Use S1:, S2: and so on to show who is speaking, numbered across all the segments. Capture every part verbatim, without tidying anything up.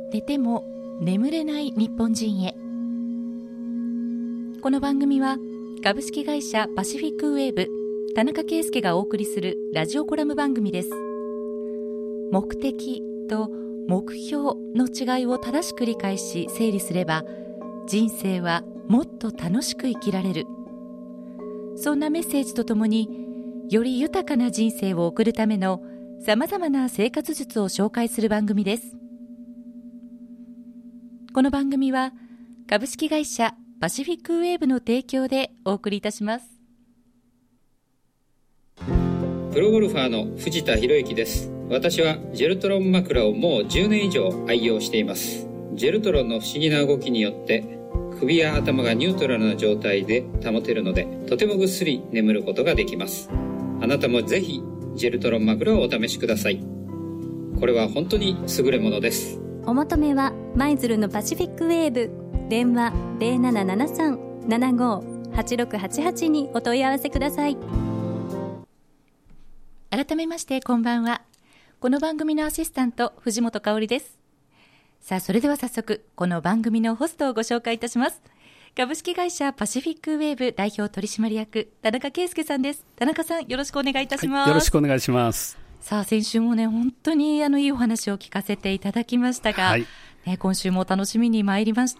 S1: 寝ても眠れない日本人へ。この番組は株式会社パシフィックウェーブ田中圭介がお送りするラジオコラム番組です。目的と目標の違いを正しく理解し整理すれば、人生はもっと楽しく生きられる。そんなメッセージとともに、より豊かな人生を送るためのさまざまな生活術を紹介する番組です。この番組は株式会社パシフィックウェーブの提供でお送りいたします。
S2: プロゴルファーの藤田博之です。私はジェルトロン枕をもうじゅうねん以上愛用しています。ジェルトロンの不思議な動きによって首や頭がニュートラルな状態で保てるので、とてもぐっすり眠ることができます。あなたもぜひジェルトロン枕をお試しください。これは本当に優れものです。
S3: お求めは舞鶴のパシフィックウェーブ、電話 ゼロななななさん ななごはちろくはちはち にお問い合わせください。
S1: 改めましてこんばんは。この番組のアシスタント藤本香織です。さあ、それでは早速この番組のホストをご紹介いたします。株式会社パシフィックウェーブ代表取締役田中圭介さんです。田中さん、よろしくお願いいたします。
S4: はい、よろしくお願いします。
S1: さあ、先週もね、本当にあのいいお話を聞かせていただきましたが、はいね、今週も楽しみに参りました。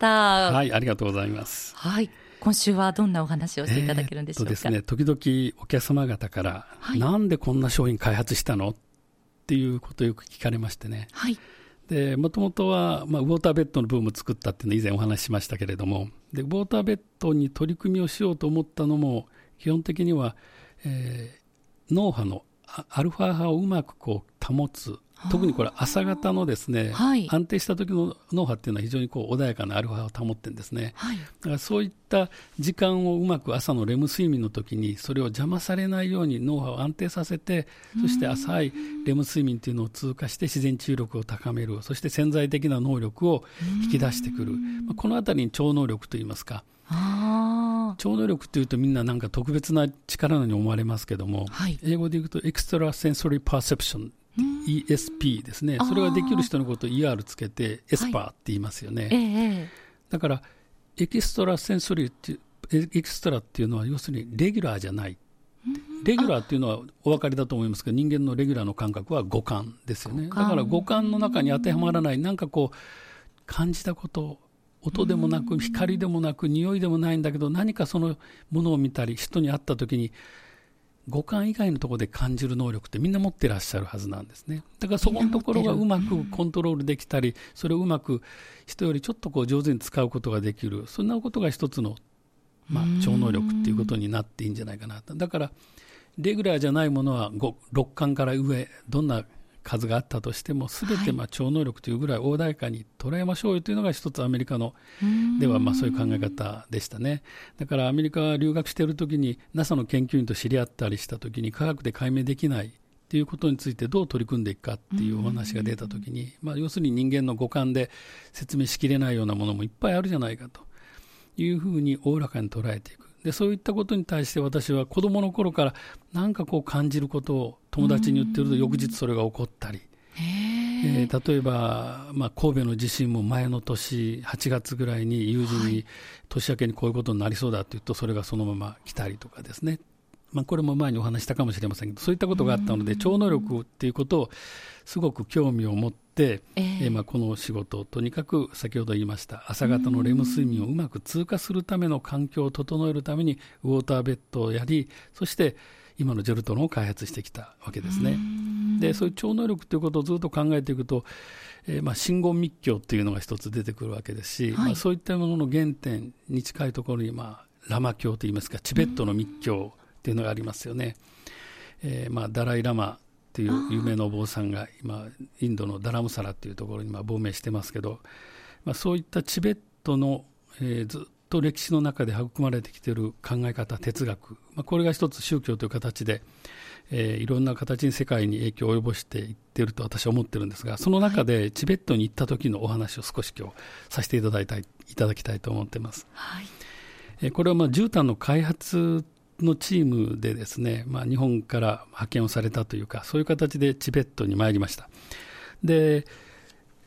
S4: はい、ありがとうございます。
S1: はい、今週はどんなお話をしていただけるんでしょうか。
S4: えー、っとですね、時々お客様方から、はい、なんでこんな商品開発したのっていうことをよく聞かれましてね、
S1: はい、
S4: でもともとは、まあ、ウォーターベッドのブームを作ったっていうのを以前お話ししましたけれども、でウォーターベッドに取り組みをしようと思ったのも基本的には、えー、脳波のアルファ波をうまくこう保つ、特にこれ朝方のですね、はい、安定した時の脳波っていうのは非常にこう穏やかなアルファ波を保ってるんですね、はい、だからそういった時間をうまく朝のレム睡眠の時にそれを邪魔されないように脳波を安定させて、そして浅いレム睡眠っていうのを通過して自然治癒力を高める、そして潜在的な能力を引き出してくる、まあ、このあたりに超能力といいますか、あ超能力というとみんななんか特別な力のように思われますけども、はい、英語で言うとエクストラセンソリーパーセプション、イーエスピー ですね。それができる人のことを イーアール つけてエスパーって言いますよね、はい、えー、だからエキストラセンソリーってエキストラっていうのは要するにレギュラーじゃない。レギュラーっていうのはお分かりだと思いますけど、人間のレギュラーの感覚は五感ですよね。だから五感の中に当てはまらない、なんかこう感じたこと、音でもなく光でもなく匂いでもないんだけど、何かそのものを見たり人に会った時に五感以外のところで感じる能力ってみんな持ってらっしゃるはずなんですね。だからそこのところがうまくコントロールできたり、それをうまく人よりちょっとこう上手に使うことができる、そんなことが一つの、まあ、超能力っていうことになっていいんじゃないかなと。だからレギュラーじゃないものはろっかんから上、どんな数があったとしても全てまあ超能力というぐらい穏やかに捉えましょうよというのが一つアメリカのではまあそういう考え方でしたね。だからアメリカ留学しているときに ナサ の研究員と知り合ったりしたときに科学で解明できないということについてどう取り組んでいくかっていうお話が出たときに、まあ要するに人間の五感で説明しきれないようなものもいっぱいあるじゃないかというふうにおおらかに捉えていく。でそういったことに対して私は子どもの頃から何かこう感じることを友達に言ってると翌日それが起こったり、えー、例えば、まあ、神戸の地震も前の年はちがつぐらいに友人に年明けにこういうことになりそうだって言うとそれがそのまま来たりとかですね、まあ、これも前にお話したかもしれませんけど、そういったことがあったので超能力っていうことをすごく興味を持って、えーえーまあ、この仕事をとにかく先ほど言いました朝方のレム睡眠をうまく通過するための環境を整えるためにウォーターベッドをやり、そして今のジェルトロンを開発してきたわけですね。でそういう超能力ということをずっと考えていくと、えーまあ、真言密教というのが一つ出てくるわけですし、はい、まあ、そういったものの原点に近いところに、まあ、ラマ教といいますかチベットの密教というのがありますよね。えーまあ、ダライラマという有名なお坊さんが今インドのダラムサラというところにまあ亡命してますけど、まあ、そういったチベットの、えー、ずっと歴史の中で育まれてきている考え方、哲学、まあ、これが一つ宗教という形で、えー、いろんな形に世界に影響を及ぼしていっていると私は思ってるんですが、その中でチベットに行った時のお話を少し今日させていただいたい、いただきたいと思っています、はい。えー、これはまあ絨毯の開発のチームでですね、まあ、日本から派遣をされたというか、そういう形でチベットに参りました。で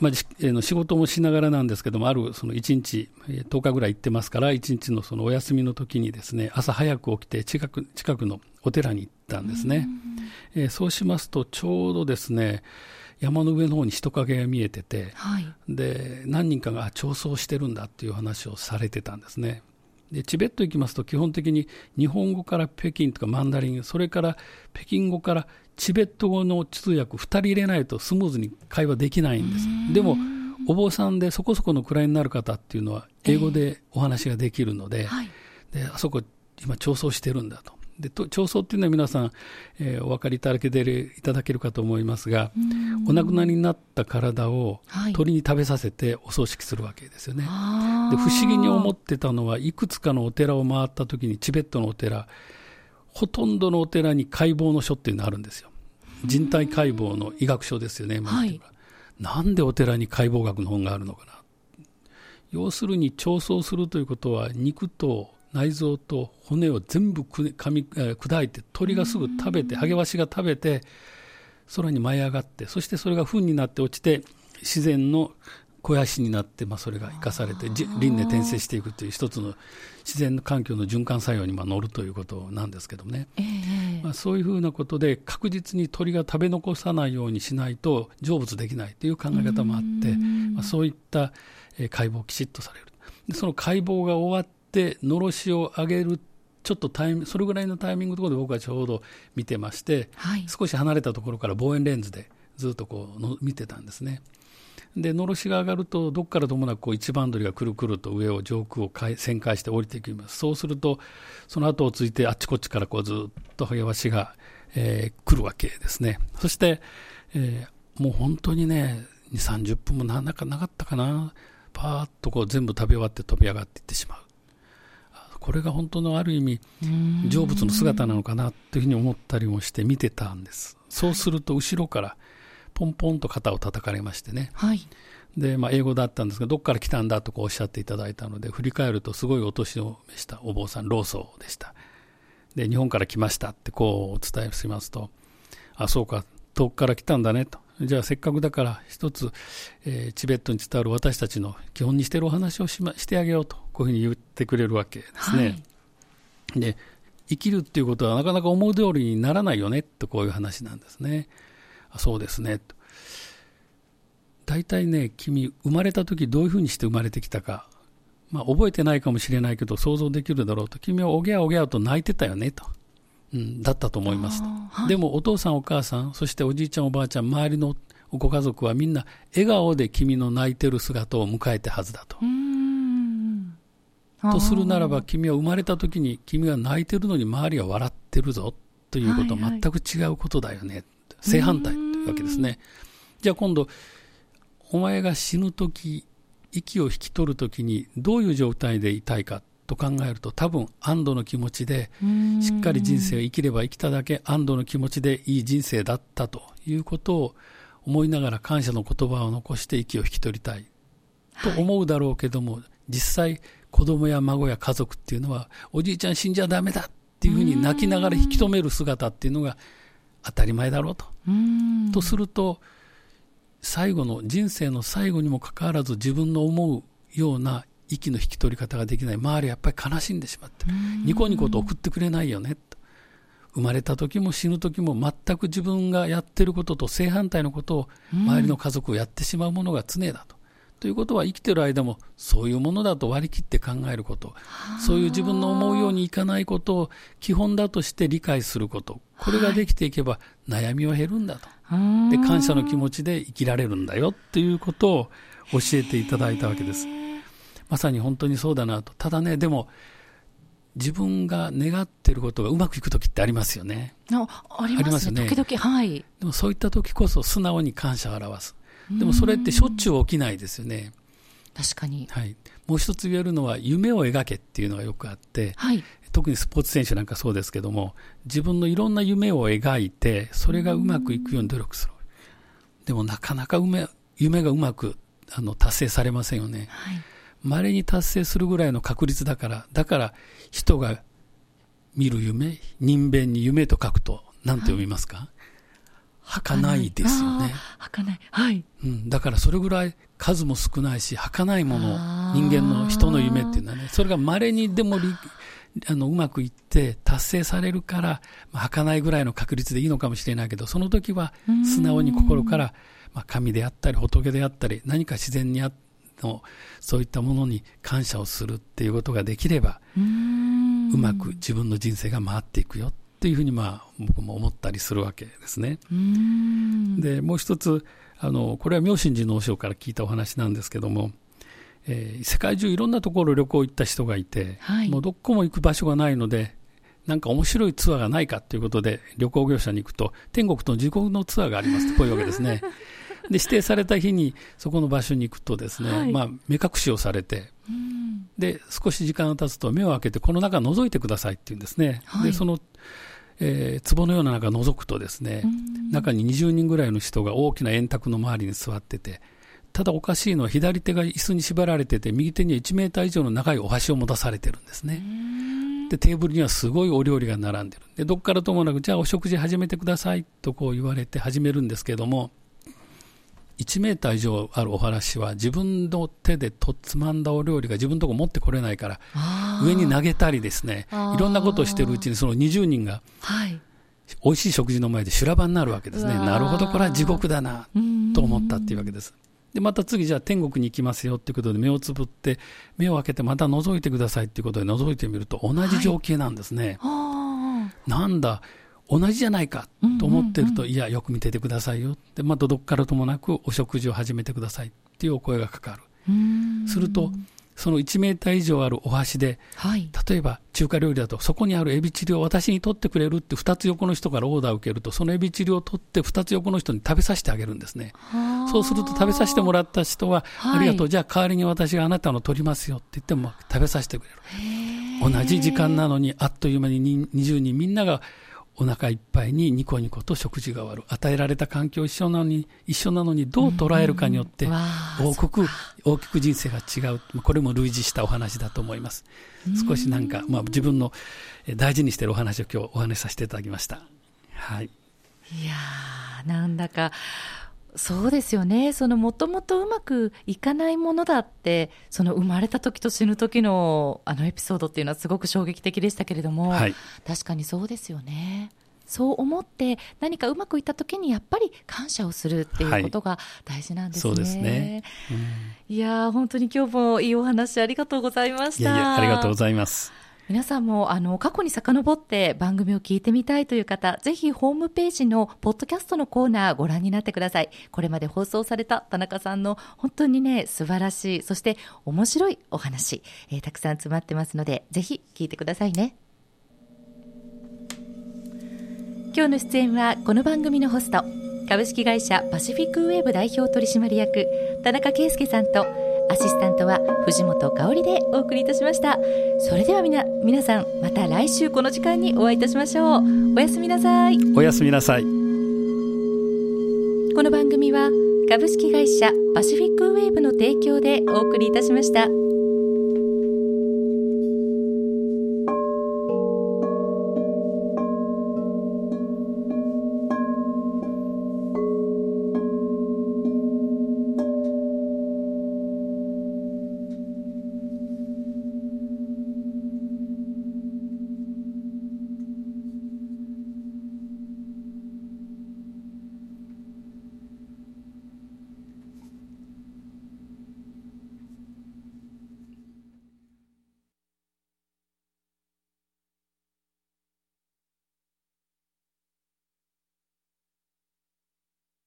S4: まあ、仕事もしながらなんですけども、あるそのいちにちとおかぐらい行ってますから、いちにちのそのお休みの時にですね、朝早く起きて近く、近くのお寺に行ったんですね。えー、そうしますとちょうどですね、山の上の方に人影が見えてて、はい、で何人かが彫塑してるんだっていう話をされてたんですね。でチベット行きますと基本的に日本語から北京とかマンダリン、それから北京語からチベット語の通訳ふたり入れないとスムーズに会話できないんです。でもお坊さんでそこそこの位になる方っていうのは英語でお話ができるので、えーはい、であそこ今彫塑してるんだと。で彫塑っていうのは皆さん、えー、お分かりいただけるいただけるかと思いますが、お亡くなりになった体を鳥に食べさせてお葬式するわけですよね。はい、で不思議に思ってたのはいくつかのお寺を回った時に、チベットのお寺ほとんどのお寺に解剖の書っていうのがあるんですよ。人体解剖の医学書ですよね。はい、なんでお寺に解剖学の本があるのかな。要するに彫塑するということは肉と内臓と骨を全部噛み砕いて、鳥がすぐ食べて、ハゲワシが食べて空に舞い上がって、そしてそれが糞になって落ちて自然の肥やしになって、まあ、それが生かされて輪廻転生していくという一つの自然の環境の循環作用にまあ乗るということなんですけどね。えーまあ、そういうふうなことで確実に鳥が食べ残さないようにしないと成仏できないという考え方もあって、まあ、そういった解剖をきちっとされる。でその解剖が終わってのろしを上げるちょっとタイミそれぐらいのタイミングのところで僕はちょうど見てまして、はい、少し離れたところから望遠レンズでずっとこうの見てたんですね。でのろしが上がるとどこからともなくこう一番鳥がくるくると上を上空を旋回して降りていきます。そうするとその後をついてあっちこっちからこうずっとハゲワシが、えー、来るわけですね。そして、えー、もう本当にねにじゅうさんじゅっぷんもなかなかったかな、パーッとこう全部食べ終わって飛び上がっていってしまう。これが本当のある意味成仏の姿なのかなというふうに思ったりもして見てたんです。そうすると後ろからポンポンと肩を叩かれましてね、はい、で、まあ、英語だったんですがどこから来たんだとこうおっしゃっていただいたので、振り返るとすごいお年を召したお坊さん、老僧でした。で日本から来ましたってこうお伝えしますと、あそうか遠くから来たんだねと、じゃあせっかくだから一つ、えー、チベットに伝わる私たちの基本にしているお話をし、ま、してあげようとこういうふうに言ってくれるわけですね。はい、で生きるっていうことはなかなか思う通りにならないよねとこういう話なんですね。あそうですねと。大体ね君生まれた時どういうふうにして生まれてきたか、まあ、覚えてないかもしれないけど想像できるだろうと。君はおぎゃおぎゃと泣いてたよねと。うん、だったと思います、はい、でもお父さんお母さんそしておじいちゃんおばあちゃん周りのご家族はみんな笑顔で君の泣いてる姿を迎えてはずだと。うーんとするならば君は生まれた時に君が泣いてるのに周りは笑ってるぞということは全く違うことだよね、はいはい、正反対というわけですね。じゃあ今度お前が死ぬ時息を引き取る時にどういう状態でいたいかと考えると、多分安堵の気持ちでしっかり人生を生きれば生きただけ安堵の気持ちでいい人生だったということを思いながら感謝の言葉を残して息を引き取りたいと思うだろうけども、はい、実際子供や孫や家族っていうのはおじいちゃん死んじゃダメだっていうふうに泣きながら引き止める姿っていうのが当たり前だろうと。とすると最後の人生の最後にもかかわらず自分の思うような息の引き取り方ができない、周りはやっぱり悲しんでしまって、ニコニコと送ってくれないよねと。生まれた時も死ぬ時も全く自分がやってることと正反対のことを周りの家族をやってしまうものが常だと。ということは生きてる間もそういうものだと割り切って考えること、そういう自分の思うようにいかないことを基本だとして理解すること、これができていけば悩みは減るんだと。で感謝の気持ちで生きられるんだよということを教えていただいたわけです。まさに本当にそうだなと。ただね、でも自分が願っていることがうまくいくときってありますよね。
S1: あ、ありますね。時々、はい。
S4: でもそういったときこそ素直に感謝を表す。でもそれってしょっちゅう起きないですよね。
S1: 確かに。
S4: はい。もう一つ言えるのは夢を描けっていうのがよくあって、はい、特にスポーツ選手なんかそうですけども、自分のいろんな夢を描いてそれがうまくいくように努力する。でもなかなか夢、夢がうまくあの達成されませんよね。はい、稀に達成するぐらいの確率だから、だから人が見る夢、人弁に夢と書くと何て読みますか？はい、 儚いですよね。
S1: 儚い、はい、
S4: うん、だからそれぐらい数も少ないし儚いもの、人間の人の夢っていうのはね、それが稀にでもあのうまくいって達成されるから、まあ、儚いぐらいの確率でいいのかもしれないけど、その時は素直に心から、まあ、神であったり仏であったり何か自然にあのそういったものに感謝をするっていうことができれば、ううまく自分の人生が回っていくよっていうふうに、まあ、僕も思ったりするわけですね。うーんでもう一つ、あのこれは妙心寺の和尚から聞いたお話なんですけども、えー、世界中いろんなところ旅行行った人がいて、はい、もうどこも行く場所がないので、なんか面白いツアーがないかということで旅行業者に行くと、天国と地獄のツアーがありますとこういうわけですね。で指定された日にそこの場所に行くとですね、はい、まあ、目隠しをされて、うん、で少し時間が経つと目を開けてこの中覗いてくださいって言うんですね、はい、でその、えー、壺のような中覗くとですね、うん、中ににじゅうにんぐらいの人が大きな円卓の周りに座ってて、ただおかしいのは左手が椅子に縛られてて、右手にはいちメーター以上の長いお箸を持たされてるんですね。でテーブルにはすごいお料理が並んでる。でどこからともなく、じゃあお食事始めてくださいとこう言われて始めるんですけども、いちメーター以上あるお話は自分の手でとつまんだお料理が自分のところ持ってこれないから上に投げたりですね、いろんなことをしてるうちにそのにじゅうにんが、はい、美味しい食事の前で修羅場になるわけですね。なるほど、これは地獄だなと思ったっていうわけです。でまた次、じゃあ天国に行きますよということで目をつぶって目を開けてまた覗いてくださいということで覗いてみると同じ情景なんですね、はい、なんだ同じじゃないかと思ってると、うんうんうん、いやよく見ててくださいよで、またどこからともなくお食事を始めてくださいっていうお声がかかる。うーんするとそのいちメーター以上あるお箸で、はい、例えば中華料理だとそこにあるエビチリを私に取ってくれるってふたつ横の人からオーダーを受けると、そのエビチリを取ってふたつ横の人に食べさせてあげるんですね。そうすると食べさせてもらった人は、はい、ありがとう、じゃあ代わりに私があなたの取りますよって言っても食べさせてくれる。同じ時間なのにあっという間ににじゅうにんみんながお腹いっぱいにニコニコと食事が終わる。与えられた環境一緒なのに一緒なのにどう捉えるかによって大きく大きく人生が違う。これも類似したお話だと思います。少しなんか、まあ、自分の大事にしているお話を今日お話しさせていただきました。はい。
S1: いやー、なんだかそうですよね。そのもともとうまくいかないものだって、その生まれた時と死ぬ時のあのエピソードっていうのはすごく衝撃的でしたけれども、はい、確かにそうですよね。そう思って何かうまくいった時にやっぱり感謝をするっていうことが大事なんですね。はい、そうですね。うん、いや本当に今日もいいお話ありがとうございました。
S4: いやいや、ありがとうございます。
S1: 皆さんもあの過去に遡って番組を聞いてみたいという方、ぜひホームページのポッドキャストのコーナーご覧になってください。これまで放送された田中さんの本当にね素晴らしい、そして面白いお話、えー、たくさん詰まってますのでぜひ聞いてくださいね。今日の出演はこの番組のホスト、株式会社パシフィックウェーブ代表取締役田中圭介さんと、アシスタントは藤本香織でお送りいたしました。それではみな皆さん、また来週この時間にお会いいたしましょう。おやすみなさい。
S4: おやすみなさい。こ
S1: の番組は株式会社パシフィックウェーブの提供でお送りいたしました。